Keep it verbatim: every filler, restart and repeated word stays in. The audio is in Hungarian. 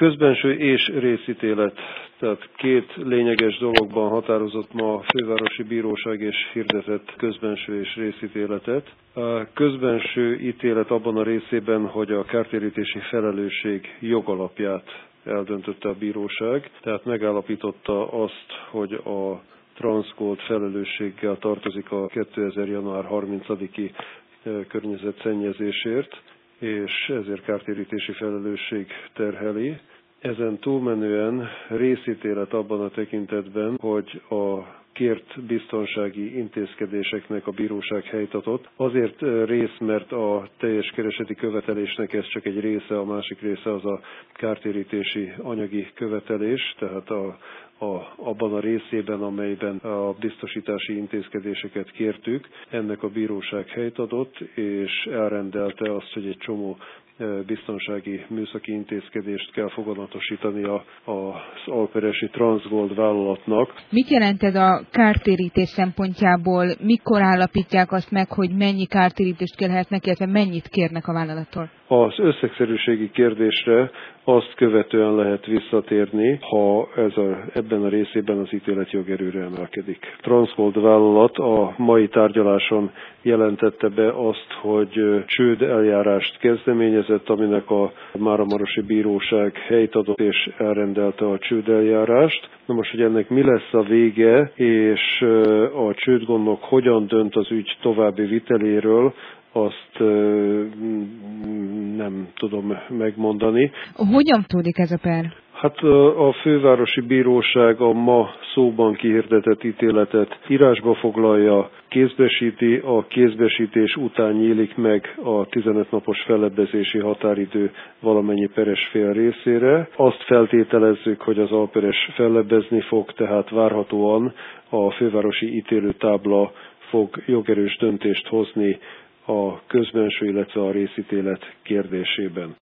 Közbenső és részítélet, tehát két lényeges dologban határozott ma a Fővárosi Bíróság és hirdetett közbenső és részítéletet. A közbenső ítélet abban a részében, hogy a kártérítési felelősség jogalapját eldöntötte a bíróság, tehát megállapította azt, hogy a Transgold felelősséggel tartozik a kétezer. január harmincadiki környezetszennyezésért, és ezért kártérítési felelősség terheli. Ezen túlmenően részítélet abban a tekintetben, hogy a kért biztonsági intézkedéseknek a bíróság helyt adott. Azért rész, mert a teljes kereseti követelésnek ez csak egy része, a másik része az a kártérítési anyagi követelés, tehát a A, abban a részében, amelyben a biztosítási intézkedéseket kértük, ennek a bíróság helyt adott, és elrendelte azt, hogy egy csomó biztonsági műszaki intézkedést kell foganatosítani a, az alperesi Transgold vállalatnak. Mit jelent ez a kártérítés szempontjából? Mikor állapítják azt meg, hogy mennyi kártérítést kérhetnek, illetve mennyit kérnek a vállalattól? Az összegszerűségi kérdésre azt követően lehet visszatérni, ha ez a, ebben a részében az ítélet jogerőre emelkedik. Transgold vállalat a mai tárgyaláson jelentette be azt, hogy csőd eljárást kezdeményezett, aminek a Máramarosi Bíróság helyt adott és elrendelte a csődeljárást. Na most, hogy ennek mi lesz a vége, és a csődgondnok hogyan dönt az ügy további viteléről, azt nem tudom megmondani. Hogyan tódik ez a per? Hát a Fővárosi Bíróság a ma szóban kihirdetett ítéletet írásba foglalja, kézbesíti, a kézbesítés után nyílik meg a tizenöt napos fellebbezési határidő valamennyi peres fél részére. Azt feltételezzük, hogy az alperes fellebbezni fog, tehát várhatóan a fővárosi ítélőtábla fog jogerős döntést hozni a közbenső, illetve a részítélet kérdésében.